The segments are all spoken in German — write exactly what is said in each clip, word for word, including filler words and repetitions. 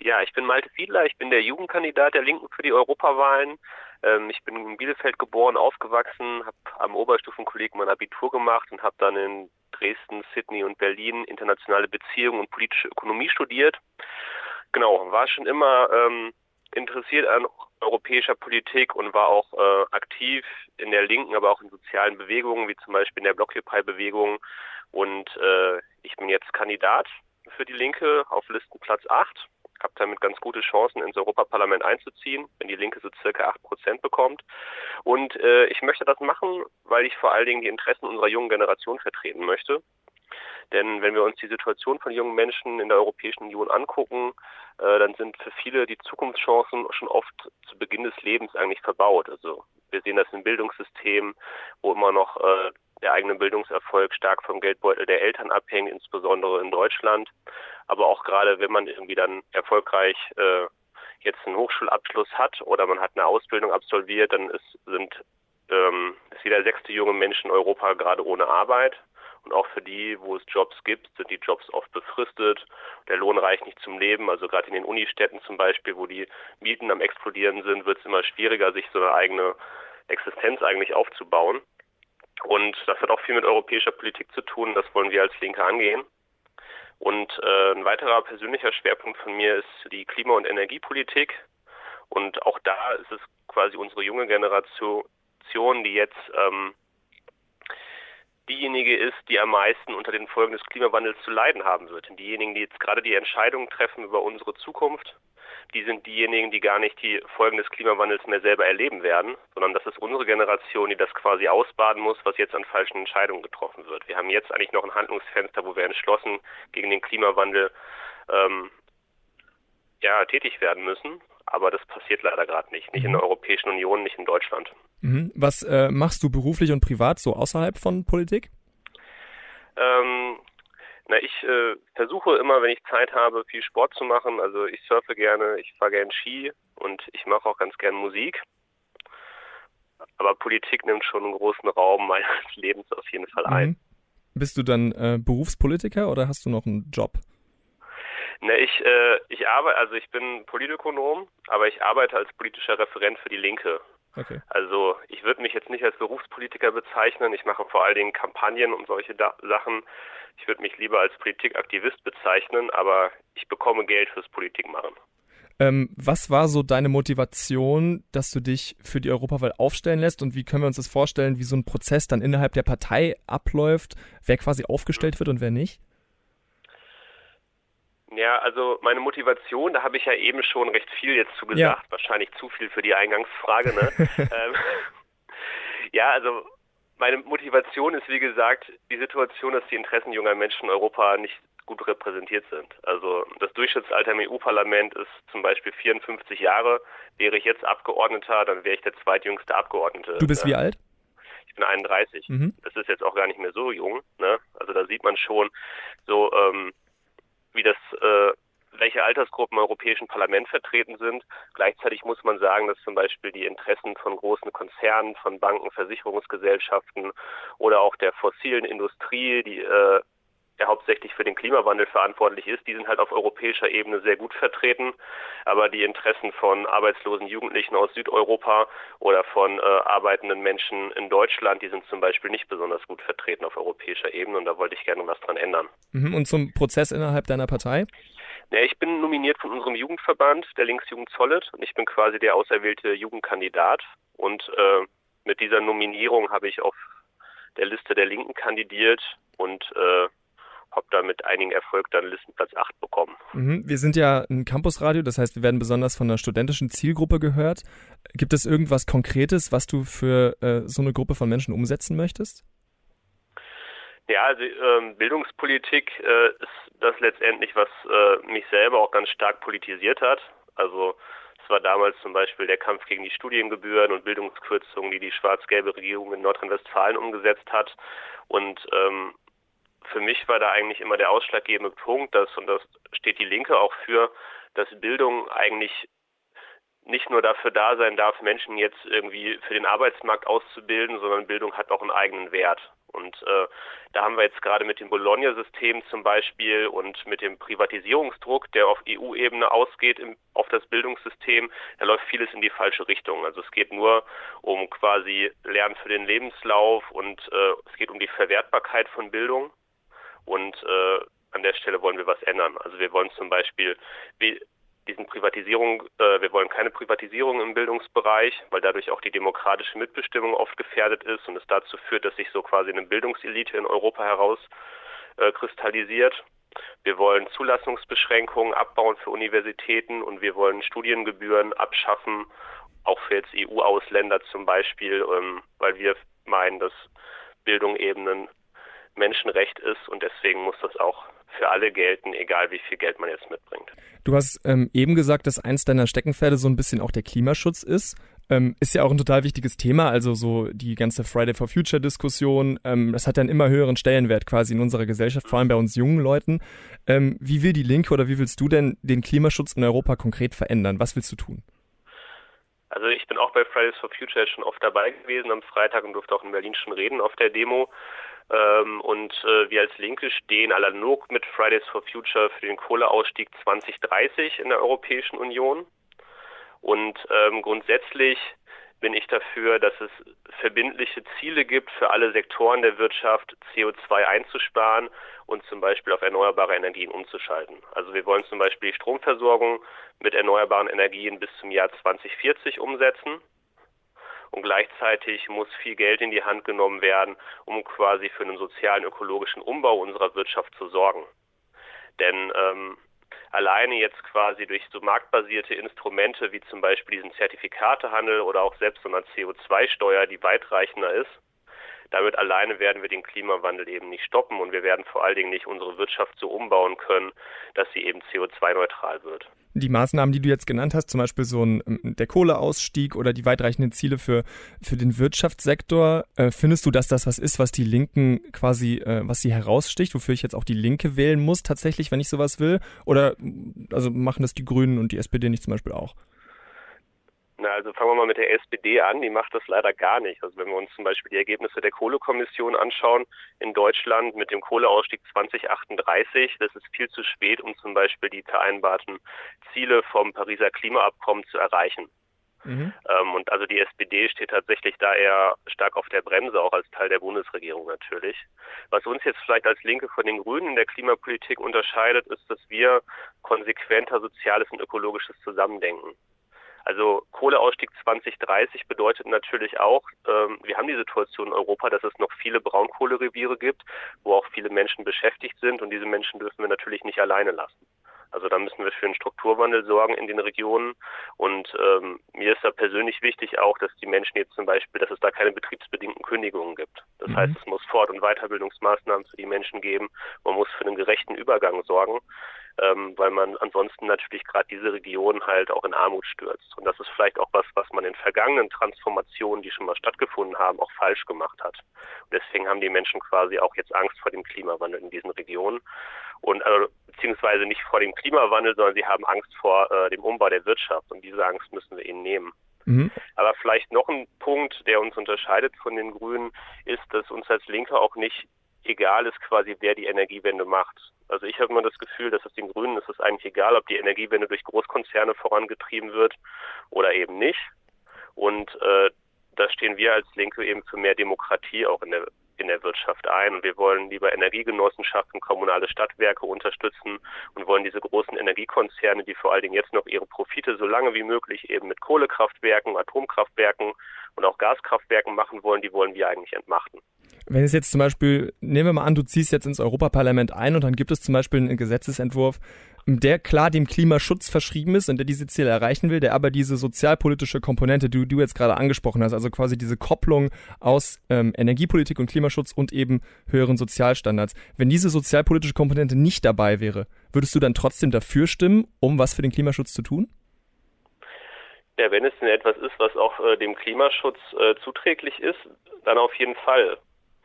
Ja, ich bin Malte Fiedler, ich bin der Jugendkandidat der Linken für die Europawahlen. Ähm, ich bin in Bielefeld geboren, aufgewachsen, habe am Oberstufenkolleg mein Abitur gemacht und habe dann in Dresden, Sydney und Berlin internationale Beziehungen und politische Ökonomie studiert. Genau, war schon immer ähm, interessiert an europäischer Politik und war auch äh, aktiv in der Linken, aber auch in sozialen Bewegungen, wie zum Beispiel in der Blockupy-Bewegung. Und äh, ich bin jetzt Kandidat für die Linke auf Listenplatz acht. Habe damit ganz gute Chancen, ins Europaparlament einzuziehen, wenn die Linke so circa acht Prozent bekommt. Und äh, ich möchte das machen, weil ich vor allen Dingen die Interessen unserer jungen Generation vertreten möchte. Denn wenn wir uns die Situation von jungen Menschen in der Europäischen Union angucken, äh, dann sind für viele die Zukunftschancen schon oft zu Beginn des Lebens eigentlich verbaut. Also wir sehen das im Bildungssystem, wo immer noch äh, der eigene Bildungserfolg stark vom Geldbeutel der Eltern abhängt, insbesondere in Deutschland. Aber auch gerade, wenn man irgendwie dann erfolgreich äh, jetzt einen Hochschulabschluss hat oder man hat eine Ausbildung absolviert, dann ist, sind, ähm, ist jeder sechste junge Mensch in Europa gerade ohne Arbeit. Und auch für die, wo es Jobs gibt, sind die Jobs oft befristet. Der Lohn reicht nicht zum Leben. Also gerade in den Unistädten zum Beispiel, wo die Mieten am Explodieren sind, wird es immer schwieriger, sich so eine eigene Existenz eigentlich aufzubauen. Und das hat auch viel mit europäischer Politik zu tun. Das wollen wir als Linke angehen. Und äh, ein weiterer persönlicher Schwerpunkt von mir ist die Klima- und Energiepolitik. Und auch da ist es quasi unsere junge Generation, die jetzt ähm, diejenige ist, die am meisten unter den Folgen des Klimawandels zu leiden haben wird. Und diejenigen, die jetzt gerade die Entscheidungen treffen über unsere Zukunft, die sind diejenigen, die gar nicht die Folgen des Klimawandels mehr selber erleben werden, sondern das ist unsere Generation, die das quasi ausbaden muss, was jetzt an falschen Entscheidungen getroffen wird. Wir haben jetzt eigentlich noch ein Handlungsfenster, wo wir entschlossen gegen den Klimawandel ähm, ja, tätig werden müssen. Aber das passiert leider gerade nicht. Nicht in der Europäischen Union, nicht in Deutschland. Mhm. Was äh, machst du beruflich und privat so außerhalb von Politik? Ähm, na, ich äh, versuche immer, wenn ich Zeit habe, viel Sport zu machen. Also ich surfe gerne, ich fahre gerne Ski und ich mache auch ganz gerne Musik. Aber Politik nimmt schon einen großen Raum meines Lebens auf jeden Fall ein. Mhm. Bist du dann äh, Berufspolitiker oder hast du noch einen Job? Ne, ich, äh, ich arbeite, also ich bin Politökonom, aber ich arbeite als politischer Referent für die Linke. Okay. Also ich würde mich jetzt nicht als Berufspolitiker bezeichnen. Ich mache vor allen Dingen Kampagnen und solche da- Sachen. Ich würde mich lieber als Politikaktivist bezeichnen, aber ich bekomme Geld fürs Politikmachen. Ähm, was war so deine Motivation, dass du dich für die Europawahl aufstellen lässt und wie können wir uns das vorstellen, wie so ein Prozess dann innerhalb der Partei abläuft, wer quasi aufgestellt wird und wer nicht? Ja, also meine Motivation, da habe ich ja eben schon recht viel jetzt zu gesagt, Ja. wahrscheinlich zu viel für die Eingangsfrage, ne? ähm, ja, also meine Motivation ist, wie gesagt, die Situation, dass die Interessen junger Menschen in Europa nicht gut repräsentiert sind. Also das Durchschnittsalter im E U-Parlament ist zum Beispiel vierundfünfzig Jahre. Wäre ich jetzt Abgeordneter, dann wäre ich der zweitjüngste Abgeordnete. Du bist ne? wie alt? Ich bin einunddreißig. Mhm. Das ist jetzt auch gar nicht mehr so jung. Ne? Also da sieht man schon so, ähm, wie das, äh, welche Altersgruppen im Europäischen Parlament vertreten sind. Gleichzeitig muss man sagen, dass zum Beispiel die Interessen von großen Konzernen, von Banken, Versicherungsgesellschaften oder auch der fossilen Industrie, die äh, ja hauptsächlich für den Klimawandel verantwortlich ist, die sind halt auf europäischer Ebene sehr gut vertreten. Aber die Interessen von arbeitslosen Jugendlichen aus Südeuropa oder von äh, arbeitenden Menschen in Deutschland, die sind zum Beispiel nicht besonders gut vertreten auf europäischer Ebene und da wollte ich gerne was dran ändern. Mhm. Und zum Prozess innerhalb deiner Partei? Ja, ich bin nominiert von unserem Jugendverband, der Linksjugend Zollet, und ich bin quasi der auserwählte Jugendkandidat. Und äh, mit dieser Nominierung habe ich auf der Liste der Linken kandidiert und äh, habe da mit einigem Erfolg dann Listenplatz acht bekommen. Mhm. Wir sind ja ein Campusradio, das heißt, wir werden besonders von einer studentischen Zielgruppe gehört. Gibt es irgendwas Konkretes, was du für äh, so eine Gruppe von Menschen umsetzen möchtest? Ja, also ähm, Bildungspolitik äh, ist das letztendlich, was äh, mich selber auch ganz stark politisiert hat. Also es war damals zum Beispiel der Kampf gegen die Studiengebühren und Bildungskürzungen, die die schwarz-gelbe Regierung in Nordrhein-Westfalen umgesetzt hat. Und ähm, für mich war da eigentlich immer der ausschlaggebende Punkt, dass, und das steht die Linke auch für, dass Bildung eigentlich nicht nur dafür da sein darf, Menschen jetzt irgendwie für den Arbeitsmarkt auszubilden, sondern Bildung hat auch einen eigenen Wert. Und äh, da haben wir jetzt gerade mit dem Bologna-System zum Beispiel und mit dem Privatisierungsdruck, der auf E U-Ebene ausgeht im, auf das Bildungssystem, da läuft vieles in die falsche Richtung. Also es geht nur um quasi Lernen für den Lebenslauf und äh, es geht um die Verwertbarkeit von Bildung. Und äh, an der Stelle wollen wir was ändern. Also wir wollen zum Beispiel wie diesen Privatisierung, äh, wir wollen keine Privatisierung im Bildungsbereich, weil dadurch auch die demokratische Mitbestimmung oft gefährdet ist und es dazu führt, dass sich so quasi eine Bildungselite in Europa heraus äh, kristallisiert. Wir wollen Zulassungsbeschränkungen abbauen für Universitäten und wir wollen Studiengebühren abschaffen, auch für jetzt E U-Ausländer zum Beispiel, ähm, weil wir meinen, dass Bildung eben ein Menschenrecht ist und deswegen muss das auch für alle gelten, egal wie viel Geld man jetzt mitbringt. Du hast ähm, eben gesagt, dass eins deiner Steckenpferde so ein bisschen auch der Klimaschutz ist. Ähm, ist ja auch ein total wichtiges Thema, also so die ganze Friday for Future Diskussion, ähm, das hat ja einen immer höheren Stellenwert quasi in unserer Gesellschaft, vor allem bei uns jungen Leuten. Ähm, wie will die Linke oder wie willst du denn den Klimaschutz in Europa konkret verändern? Was willst du tun? Also ich bin auch bei Fridays for Future schon oft dabei gewesen am Freitag und durfte auch in Berlin schon reden auf der Demo. Ähm, und äh, wir als Linke stehen analog mit Fridays for Future für den Kohleausstieg zwanzig dreißig in der Europäischen Union. Und ähm, grundsätzlich bin ich dafür, dass es verbindliche Ziele gibt für alle Sektoren der Wirtschaft, C O zwei einzusparen und zum Beispiel auf erneuerbare Energien umzuschalten. Also wir wollen zum Beispiel die Stromversorgung mit erneuerbaren Energien bis zum Jahr zwanzig vierzig umsetzen. Und gleichzeitig muss viel Geld in die Hand genommen werden, um quasi für einen sozialen, ökologischen Umbau unserer Wirtschaft zu sorgen. Denn ähm, alleine jetzt quasi durch so marktbasierte Instrumente wie zum Beispiel diesen Zertifikatehandel oder auch selbst so eine C O zwei Steuer, die weitreichender ist, damit alleine werden wir den Klimawandel eben nicht stoppen und wir werden vor allen Dingen nicht unsere Wirtschaft so umbauen können, dass sie eben C O zwei neutral wird. Die Maßnahmen, die du jetzt genannt hast, zum Beispiel so ein, der Kohleausstieg oder die weitreichenden Ziele für, für den Wirtschaftssektor, äh, findest du, dass das was ist, was die Linken quasi, äh, was sie heraussticht, wofür ich jetzt auch die Linke wählen muss tatsächlich, wenn ich sowas will? Oder also machen das die Grünen und die S P D nicht zum Beispiel auch? Na, also fangen wir mal mit der S P D an, die macht das leider gar nicht. Also wenn wir uns zum Beispiel die Ergebnisse der Kohlekommission anschauen in Deutschland mit dem Kohleausstieg zwanzig achtunddreißig, das ist viel zu spät, um zum Beispiel die vereinbarten Ziele vom Pariser Klimaabkommen zu erreichen. Mhm. Ähm, und also die S P D steht tatsächlich da eher stark auf der Bremse, auch als Teil der Bundesregierung natürlich. Was uns jetzt vielleicht als Linke von den Grünen in der Klimapolitik unterscheidet, ist, dass wir konsequenter soziales und ökologisches Zusammendenken. Also Kohleausstieg zwanzig dreißig bedeutet natürlich auch, ähm, wir haben die Situation in Europa, dass es noch viele Braunkohlereviere gibt, wo auch viele Menschen beschäftigt sind und diese Menschen dürfen wir natürlich nicht alleine lassen. Also da müssen wir für einen Strukturwandel sorgen in den Regionen und ähm, mir ist da persönlich wichtig auch, dass die Menschen jetzt zum Beispiel, dass es da keine betriebsbedingten Kündigungen gibt. Das mhm. heißt, es muss Fort- und Weiterbildungsmaßnahmen für die Menschen geben, man muss für einen gerechten Übergang sorgen, ähm, weil man ansonsten natürlich gerade diese Region halt auch in Armut stürzt. Und das ist vielleicht auch was, was man in vergangenen Transformationen, die schon mal stattgefunden haben, auch falsch gemacht hat. Und deswegen haben die Menschen quasi auch jetzt Angst vor dem Klimawandel in diesen Regionen. Und äh, beziehungsweise nicht vor dem Klimawandel, sondern sie haben Angst vor äh, dem Umbau der Wirtschaft. Und diese Angst müssen wir ihnen nehmen. Mhm. Aber vielleicht noch ein Punkt, der uns unterscheidet von den Grünen, ist, dass uns als Linke auch nicht egal ist quasi, wer die Energiewende macht. Also ich habe immer das Gefühl, dass es den Grünen ist es eigentlich egal, ob die Energiewende durch Großkonzerne vorangetrieben wird oder eben nicht. Und äh, da stehen wir als Linke eben für mehr Demokratie auch in der in der Wirtschaft ein. Und wir wollen lieber Energiegenossenschaften, kommunale Stadtwerke unterstützen und wollen diese großen Energiekonzerne, die vor allen Dingen jetzt noch ihre Profite so lange wie möglich eben mit Kohlekraftwerken, Atomkraftwerken und auch Gaskraftwerken machen wollen, die wollen wir eigentlich entmachten. Wenn es jetzt zum Beispiel, nehmen wir mal an, du ziehst jetzt ins Europaparlament ein und dann gibt es zum Beispiel einen Gesetzesentwurf, der klar dem Klimaschutz verschrieben ist und der diese Ziele erreichen will, der aber diese sozialpolitische Komponente, die du jetzt gerade angesprochen hast, also quasi diese Kopplung aus ähm, Energiepolitik und Klimaschutz und eben höheren Sozialstandards. Wenn diese sozialpolitische Komponente nicht dabei wäre, würdest du dann trotzdem dafür stimmen, um was für den Klimaschutz zu tun? Ja, wenn es denn etwas ist, was auch äh, dem Klimaschutz äh, zuträglich ist, dann auf jeden Fall.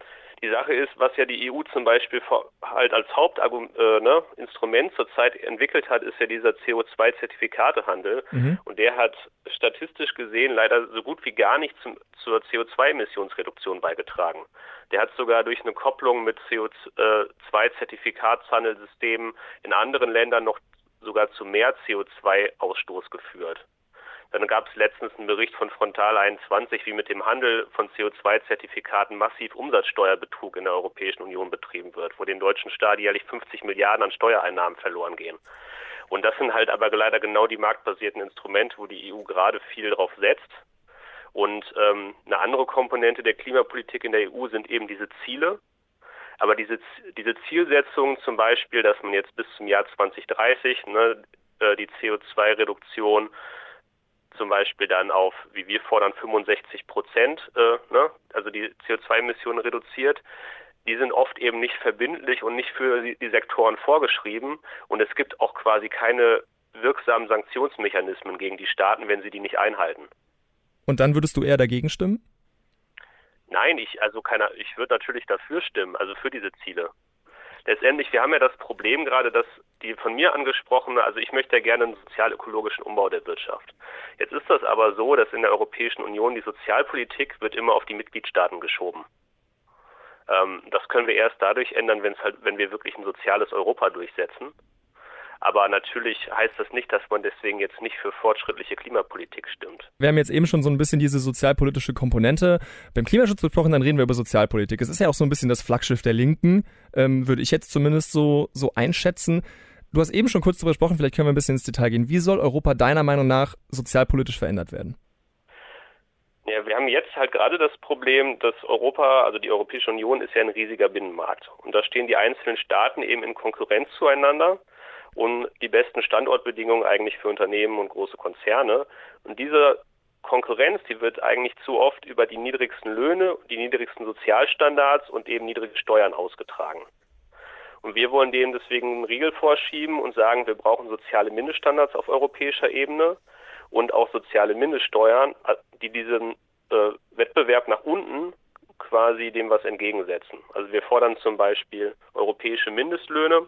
Die Sache ist, was ja die E U zum Beispiel halt als Hauptinstrument äh, ne, Instrument zurzeit entwickelt hat, ist ja dieser C O zwei Zertifikatehandel. Mhm. Und der hat statistisch gesehen leider so gut wie gar nicht zum, zur C O zwei Emissionsreduktion beigetragen. Der hat sogar durch eine Kopplung mit C O zwei Zertifikatshandelssystemen in anderen Ländern noch sogar zu mehr C O zwei Ausstoß geführt. Dann gab es letztens einen Bericht von Frontal einundzwanzig, wie mit dem Handel von C O zwei Zertifikaten massiv Umsatzsteuerbetrug in der Europäischen Union betrieben wird, wo den deutschen Staat jährlich fünfzig Milliarden an Steuereinnahmen verloren gehen. Und das sind halt aber leider genau die marktbasierten Instrumente, wo die E U gerade viel drauf setzt. Und ähm, eine andere Komponente der Klimapolitik in der E U sind eben diese Ziele. Aber diese, diese Zielsetzung zum Beispiel, dass man jetzt bis zum Jahr zwanzig dreißig ne, die C O zwei Reduktion zum Beispiel dann auf, wie wir fordern, fünfundsechzig Prozent, äh, ne, also die C O zwei Emissionen reduziert, die sind oft eben nicht verbindlich und nicht für die, die Sektoren vorgeschrieben. Und es gibt auch quasi keine wirksamen Sanktionsmechanismen gegen die Staaten, wenn sie die nicht einhalten. Und dann würdest du eher dagegen stimmen? Nein, ich also keiner, ich würde natürlich dafür stimmen, also für diese Ziele. Letztendlich, wir haben ja das Problem gerade, dass die von mir angesprochene, also ich möchte ja gerne einen sozial-ökologischen Umbau der Wirtschaft. Jetzt ist das aber so, dass in der Europäischen Union die Sozialpolitik wird immer auf die Mitgliedstaaten geschoben. Ähm, das können wir erst dadurch ändern, wenn es halt, wenn wir wirklich ein soziales Europa durchsetzen. Aber natürlich heißt das nicht, dass man deswegen jetzt nicht für fortschrittliche Klimapolitik stimmt. Wir haben jetzt eben schon so ein bisschen diese sozialpolitische Komponente beim Klimaschutz besprochen, dann reden wir über Sozialpolitik. Es ist ja auch so ein bisschen das Flaggschiff der Linken, ähm, würde ich jetzt zumindest so, so einschätzen. Du hast eben schon kurz darüber gesprochen, vielleicht können wir ein bisschen ins Detail gehen. Wie soll Europa deiner Meinung nach sozialpolitisch verändert werden? Ja, wir haben jetzt halt gerade das Problem, dass Europa, also die Europäische Union ist ja ein riesiger Binnenmarkt. Und da stehen die einzelnen Staaten eben in Konkurrenz zueinander und die besten Standortbedingungen eigentlich für Unternehmen und große Konzerne. Und diese Konkurrenz, die wird eigentlich zu oft über die niedrigsten Löhne, die niedrigsten Sozialstandards und eben niedrige Steuern ausgetragen. Und wir wollen dem deswegen einen Riegel vorschieben und sagen, wir brauchen soziale Mindeststandards auf europäischer Ebene und auch soziale Mindeststeuern, die diesen äh, Wettbewerb nach unten quasi dem was entgegensetzen. Also wir fordern zum Beispiel europäische Mindestlöhne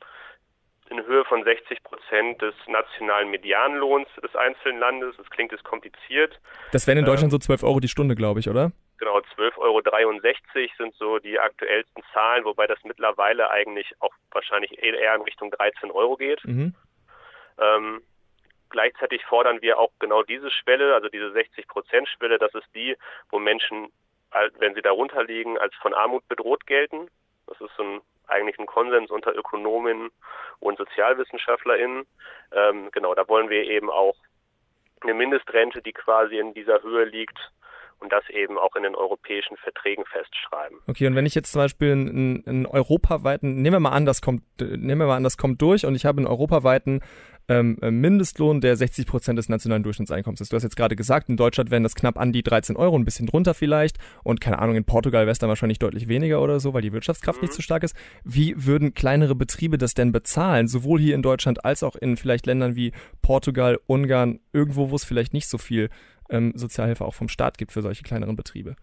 in Höhe von sechzig Prozent des nationalen Medianlohns des einzelnen Landes. Das klingt jetzt kompliziert. Das wären in Deutschland ähm, so zwölf Euro die Stunde, glaube ich, oder? Genau, zwölf Euro dreiundsechzig sind so die aktuellsten Zahlen, wobei das mittlerweile eigentlich auch wahrscheinlich eher in Richtung dreizehn Euro geht. Mhm. Ähm, gleichzeitig fordern wir auch genau diese Schwelle, also diese sechzig Prozent Schwelle, das ist die, wo Menschen, wenn sie darunter liegen, als von Armut bedroht gelten. Das ist so ein eigentlich ein Konsens unter Ökonomen und SozialwissenschaftlerInnen. Ähm, genau, da wollen wir eben auch eine Mindestrente, die quasi in dieser Höhe liegt und das eben auch in den europäischen Verträgen festschreiben. Okay, und wenn ich jetzt zum Beispiel einen, einen europaweiten, nehmen wir mal an, das kommt, nehmen wir mal an, das kommt durch und ich habe einen europaweiten ähm, Mindestlohn, der sechzig Prozent des nationalen Durchschnittseinkommens ist. Du hast jetzt gerade gesagt, in Deutschland wären das knapp an die dreizehn Euro, ein bisschen drunter vielleicht. Und keine Ahnung, in Portugal wäre es dann wahrscheinlich deutlich weniger oder so, weil die Wirtschaftskraft mhm. nicht so stark ist. Wie würden kleinere Betriebe das denn bezahlen? Sowohl hier in Deutschland als auch in vielleicht Ländern wie Portugal, Ungarn, irgendwo, wo es vielleicht nicht so viel ähm, Sozialhilfe auch vom Staat gibt für solche kleineren Betriebe.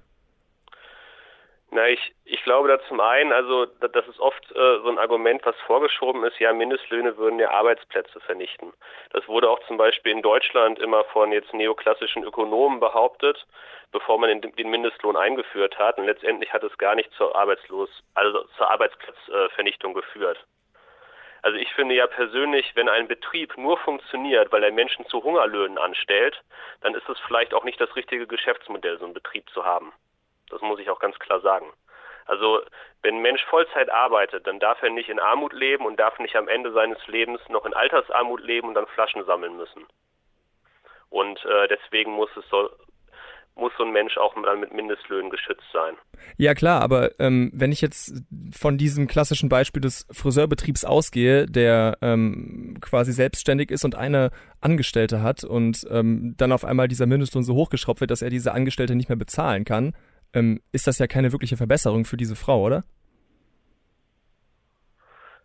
Na, ich, ich glaube da zum einen, also das ist oft äh, so ein Argument, was vorgeschoben ist, ja, Mindestlöhne würden ja Arbeitsplätze vernichten. Das wurde auch zum Beispiel in Deutschland immer von jetzt neoklassischen Ökonomen behauptet, bevor man den, den Mindestlohn eingeführt hat. Und letztendlich hat es gar nicht zur Arbeitslos, also zur Arbeitsplatzvernichtung äh, geführt. Also ich finde ja persönlich, wenn ein Betrieb nur funktioniert, weil er Menschen zu Hungerlöhnen anstellt, dann ist es vielleicht auch nicht das richtige Geschäftsmodell, so einen Betrieb zu haben. Das muss ich auch ganz klar sagen. Also wenn ein Mensch Vollzeit arbeitet, dann darf er nicht in Armut leben und darf nicht am Ende seines Lebens noch in Altersarmut leben und dann Flaschen sammeln müssen. Und äh, deswegen muss es so, muss so ein Mensch auch dann mit Mindestlöhnen geschützt sein. Ja klar, aber ähm, wenn ich jetzt von diesem klassischen Beispiel des Friseurbetriebs ausgehe, der ähm, quasi selbstständig ist und eine Angestellte hat und ähm, dann auf einmal dieser Mindestlohn so hochgeschraubt wird, dass er diese Angestellte nicht mehr bezahlen kann, ähm, ist das ja keine wirkliche Verbesserung für diese Frau, oder?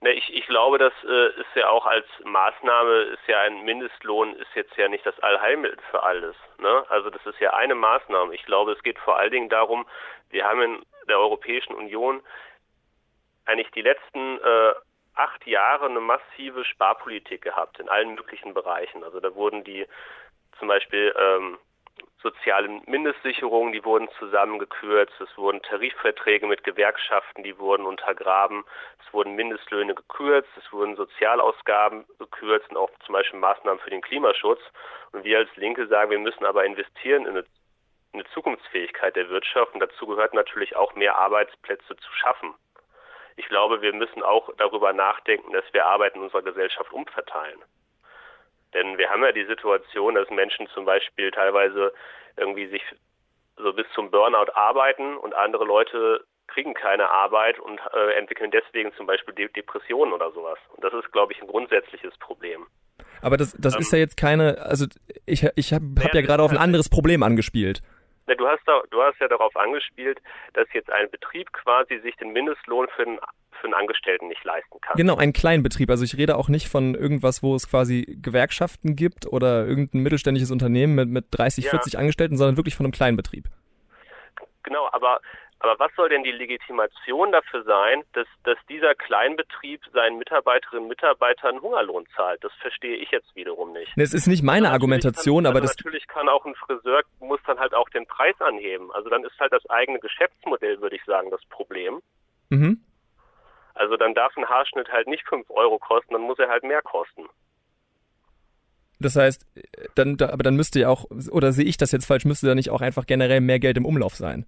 Ne, ich, ich glaube, das äh, ist ja auch als Maßnahme, ist ja ein Mindestlohn, ist jetzt ja nicht das Allheilmittel für alles. Ne? Also das ist ja eine Maßnahme. Ich glaube, es geht vor allen Dingen darum, wir haben in der Europäischen Union eigentlich die letzten äh, acht Jahre eine massive Sparpolitik gehabt in allen möglichen Bereichen. Also da wurden die zum Beispiel ähm, soziale Mindestsicherungen, die wurden zusammengekürzt, es wurden Tarifverträge mit Gewerkschaften, die wurden untergraben, es wurden Mindestlöhne gekürzt, es wurden Sozialausgaben gekürzt und auch zum Beispiel Maßnahmen für den Klimaschutz. Und wir als Linke sagen, wir müssen aber investieren in eine, in eine Zukunftsfähigkeit der Wirtschaft und dazu gehört natürlich auch mehr Arbeitsplätze zu schaffen. Ich glaube, wir müssen auch darüber nachdenken, dass wir Arbeit in unserer Gesellschaft umverteilen. Denn wir haben ja die Situation, dass Menschen zum Beispiel teilweise irgendwie sich so bis zum Burnout arbeiten und andere Leute kriegen keine Arbeit und äh, entwickeln deswegen zum Beispiel De- Depressionen oder sowas. Und das ist, glaube ich, ein grundsätzliches Problem. Aber das, das ähm, ist ja jetzt keine, also ich, ich habe hab ja, ja gerade auf ein anderes Problem angespielt. Na, du hast da, du hast ja darauf angespielt, dass jetzt ein Betrieb quasi sich den Mindestlohn für einen für einen Angestellten nicht leisten kann. Genau, ein Kleinbetrieb. Also ich rede auch nicht von irgendwas, wo es quasi Gewerkschaften gibt oder irgendein mittelständisches Unternehmen mit, mit dreißig, ja. vierzig Angestellten, sondern wirklich von einem Kleinbetrieb. Genau, aber, aber was soll denn die Legitimation dafür sein, dass, dass dieser Kleinbetrieb seinen Mitarbeiterinnen und Mitarbeitern Hungerlohn zahlt? Das verstehe ich jetzt wiederum nicht. Es ist nicht meine also Argumentation, kann, aber also das... Natürlich kann auch ein Friseur, muss dann halt auch den Preis anheben. Also dann ist halt das eigene Geschäftsmodell, würde ich sagen, das Problem. Mhm. Also dann darf ein Haarschnitt halt nicht fünf Euro kosten, dann muss er halt mehr kosten. Das heißt, dann, aber dann müsste ja auch, oder sehe ich das jetzt falsch, müsste da nicht auch einfach generell mehr Geld im Umlauf sein?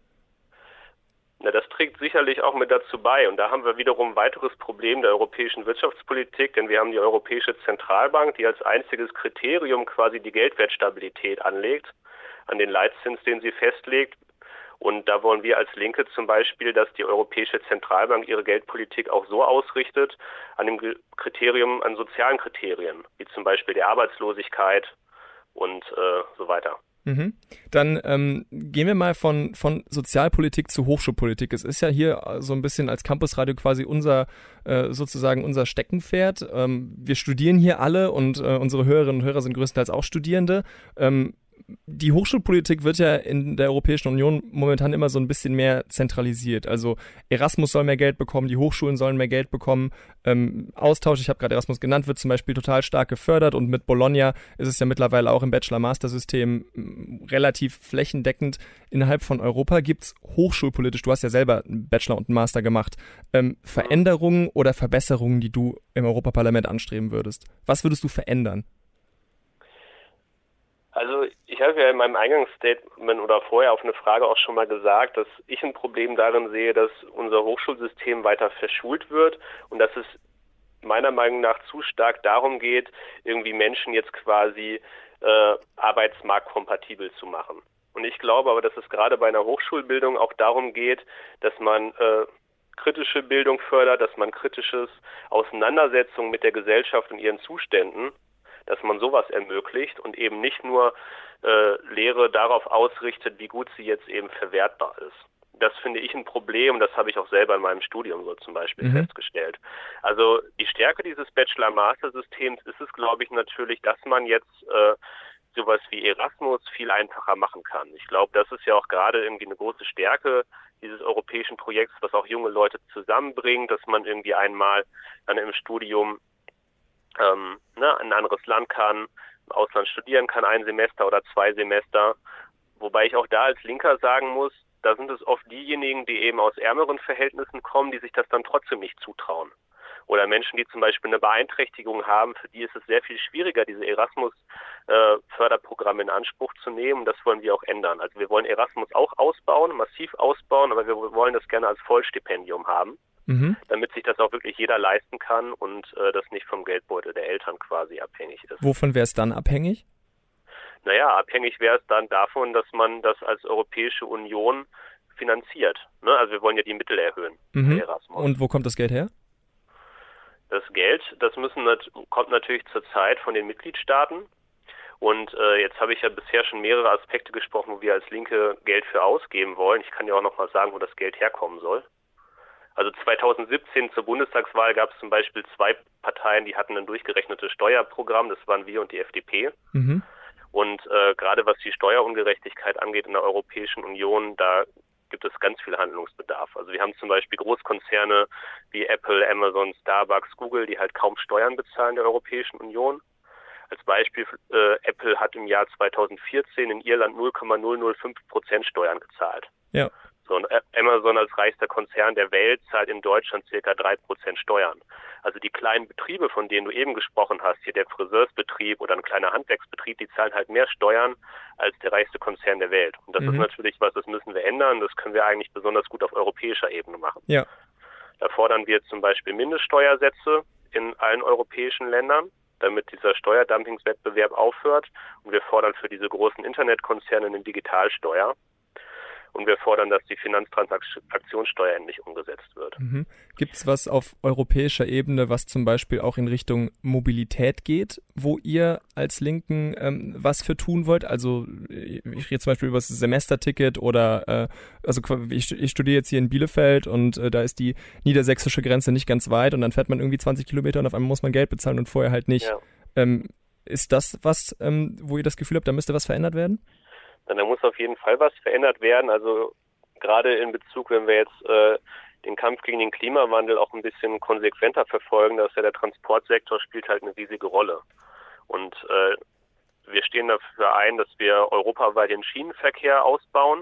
Na, das trägt sicherlich auch mit dazu bei. Und da haben wir wiederum ein weiteres Problem der europäischen Wirtschaftspolitik, denn wir haben die Europäische Zentralbank, die als einziges Kriterium quasi die Geldwertstabilität anlegt, an den Leitzins, den sie festlegt. Und da wollen wir als Linke zum Beispiel, dass die Europäische Zentralbank ihre Geldpolitik auch so ausrichtet, an dem Kriterium, an sozialen Kriterien, wie zum Beispiel der Arbeitslosigkeit und äh, so weiter. Mhm. Dann ähm, gehen wir mal von, von Sozialpolitik zu Hochschulpolitik. Es ist ja hier so ein bisschen als Campusradio quasi unser, äh, sozusagen unser Steckenpferd. Ähm, wir studieren hier alle und äh, unsere Hörerinnen und Hörer sind größtenteils auch Studierende. Ähm, Die Hochschulpolitik wird ja in der Europäischen Union momentan immer so ein bisschen mehr zentralisiert. Also Erasmus soll mehr Geld bekommen, die Hochschulen sollen mehr Geld bekommen. Ähm, Austausch, ich habe gerade Erasmus genannt, wird zum Beispiel total stark gefördert und mit Bologna ist es ja mittlerweile auch im Bachelor-Master-System relativ flächendeckend innerhalb von Europa. Gibt es hochschulpolitisch, du hast ja selber einen Bachelor und einen Master gemacht, ähm, Veränderungen oder Verbesserungen, die du im Europaparlament anstreben würdest? Was würdest du verändern? Also ich habe ja in meinem Eingangsstatement oder vorher auf eine Frage auch schon mal gesagt, dass ich ein Problem darin sehe, dass unser Hochschulsystem weiter verschult wird und dass es meiner Meinung nach zu stark darum geht, irgendwie Menschen jetzt quasi äh, arbeitsmarktkompatibel zu machen. Und ich glaube aber, dass es gerade bei einer Hochschulbildung auch darum geht, dass man äh, kritische Bildung fördert, dass man kritisches Auseinandersetzung mit der Gesellschaft und ihren Zuständen, dass man sowas ermöglicht und eben nicht nur äh, Lehre darauf ausrichtet, wie gut sie jetzt eben verwertbar ist. Das finde ich ein Problem, das habe ich auch selber in meinem Studium so zum Beispiel mhm. festgestellt. Also die Stärke dieses Bachelor-Master-Systems ist es, glaube ich, natürlich, dass man jetzt äh, sowas wie Erasmus viel einfacher machen kann. Ich glaube, das ist ja auch gerade irgendwie eine große Stärke dieses europäischen Projekts, was auch junge Leute zusammenbringt, dass man irgendwie einmal dann im Studium Ähm, ne, ein anderes Land kann, im Ausland studieren kann, ein Semester oder zwei Semester. Wobei ich auch da als Linker sagen muss, da sind es oft diejenigen, die eben aus ärmeren Verhältnissen kommen, die sich das dann trotzdem nicht zutrauen. Oder Menschen, die zum Beispiel eine Beeinträchtigung haben, für die ist es sehr viel schwieriger, diese Erasmus-Förderprogramme in Anspruch zu nehmen. Das wollen wir auch ändern. Also wir wollen Erasmus auch ausbauen, massiv ausbauen, aber wir wollen das gerne als Vollstipendium haben. Mhm. Damit sich das auch wirklich jeder leisten kann und äh, das nicht vom Geldbeutel der Eltern quasi abhängig ist. Wovon wäre es dann abhängig? Naja, abhängig wäre es dann davon, dass man das als Europäische Union finanziert. Ne? Also wir wollen ja die Mittel erhöhen. Mhm. Erasmus. Und wo kommt das Geld her? Das Geld, das müssen kommt natürlich zurzeit von den Mitgliedstaaten. Und äh, jetzt habe ich ja bisher schon mehrere Aspekte gesprochen, wo wir als Linke Geld für ausgeben wollen. Ich kann ja auch noch mal sagen, wo das Geld herkommen soll. Also zweitausendsiebzehn zur Bundestagswahl gab es zum Beispiel zwei Parteien, die hatten ein durchgerechnetes Steuerprogramm, das waren wir und die F D P. Mhm. Und äh, gerade was die Steuerungerechtigkeit angeht in der Europäischen Union, da gibt es ganz viel Handlungsbedarf. Also wir haben zum Beispiel Großkonzerne wie Apple, Amazon, Starbucks, Google, die halt kaum Steuern bezahlen in der Europäischen Union. Als Beispiel, äh, Apple hat im Jahr zweitausendvierzehn in Irland null Komma null null fünf Prozent Steuern gezahlt. Ja. So, und Amazon als reichster Konzern der Welt zahlt in Deutschland circa drei Prozent Steuern. Also die kleinen Betriebe, von denen du eben gesprochen hast, hier der Friseursbetrieb oder ein kleiner Handwerksbetrieb, die zahlen halt mehr Steuern als der reichste Konzern der Welt. Und das mhm. ist natürlich was, das müssen wir ändern. Das können wir eigentlich besonders gut auf europäischer Ebene machen. Ja. Da fordern wir zum Beispiel Mindeststeuersätze in allen europäischen Ländern, damit dieser Steuerdumpingswettbewerb aufhört. Und wir fordern für diese großen Internetkonzerne eine Digitalsteuer. Und wir fordern, dass die Finanztransaktionssteuer endlich umgesetzt wird. Mhm. Gibt es was auf europäischer Ebene, was zum Beispiel auch in Richtung Mobilität geht, wo ihr als Linken ähm, was für tun wollt? Also ich rede zum Beispiel über das Semesterticket oder äh, also ich, ich studiere jetzt hier in Bielefeld und äh, da ist die niedersächsische Grenze nicht ganz weit und dann fährt man irgendwie zwanzig Kilometer und auf einmal muss man Geld bezahlen und vorher halt nicht. Ja. Ähm, ist das was, ähm, wo ihr das Gefühl habt, da müsste was verändert werden? Dann da muss auf jeden Fall was verändert werden. Also gerade in Bezug, wenn wir jetzt äh, den Kampf gegen den Klimawandel auch ein bisschen konsequenter verfolgen, dass ja der Transportsektor spielt halt eine riesige Rolle. Und äh, wir stehen dafür ein, dass wir europaweit den Schienenverkehr ausbauen.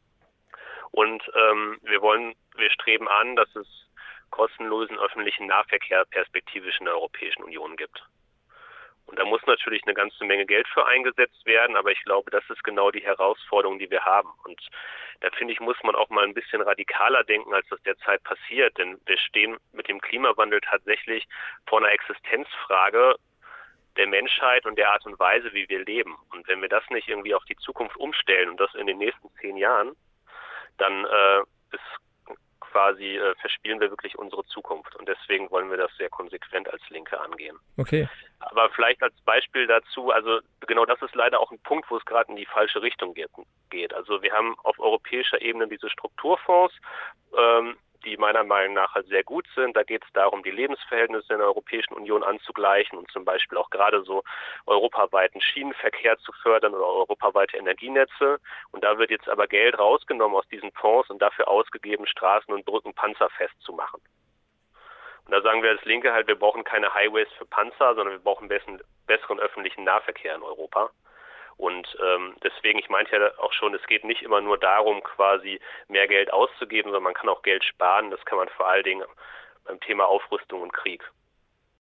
Und ähm, wir wollen, wir streben an, dass es kostenlosen öffentlichen Nahverkehr perspektivisch in der Europäischen Union gibt. Und da muss natürlich eine ganze Menge Geld für eingesetzt werden, aber ich glaube, das ist genau die Herausforderung, die wir haben. Und da finde ich, muss man auch mal ein bisschen radikaler denken, als das derzeit passiert. Denn wir stehen mit dem Klimawandel tatsächlich vor einer Existenzfrage der Menschheit und der Art und Weise, wie wir leben. Und wenn wir das nicht irgendwie auf die Zukunft umstellen und das in den nächsten zehn Jahren, dann äh, ist quasi äh, verspielen wir wirklich unsere Zukunft. Und deswegen wollen wir das sehr konsequent als Linke angehen. Okay. Aber vielleicht als Beispiel dazu, also genau das ist leider auch ein Punkt, wo es gerade in die falsche Richtung geht. Also wir haben auf europäischer Ebene diese Strukturfonds, ähm, die meiner Meinung nach halt sehr gut sind. Da geht es darum, die Lebensverhältnisse in der Europäischen Union anzugleichen und zum Beispiel auch gerade so europaweiten Schienenverkehr zu fördern oder europaweite Energienetze. Und da wird jetzt aber Geld rausgenommen aus diesen Fonds und dafür ausgegeben, Straßen und Brücken panzerfest zu machen. Und da sagen wir als Linke halt, wir brauchen keine Highways für Panzer, sondern wir brauchen besten, besseren öffentlichen Nahverkehr in Europa. Und ähm, deswegen, ich meinte ja auch schon, es geht nicht immer nur darum, quasi mehr Geld auszugeben, sondern man kann auch Geld sparen. Das kann man vor allen Dingen beim Thema Aufrüstung und Krieg.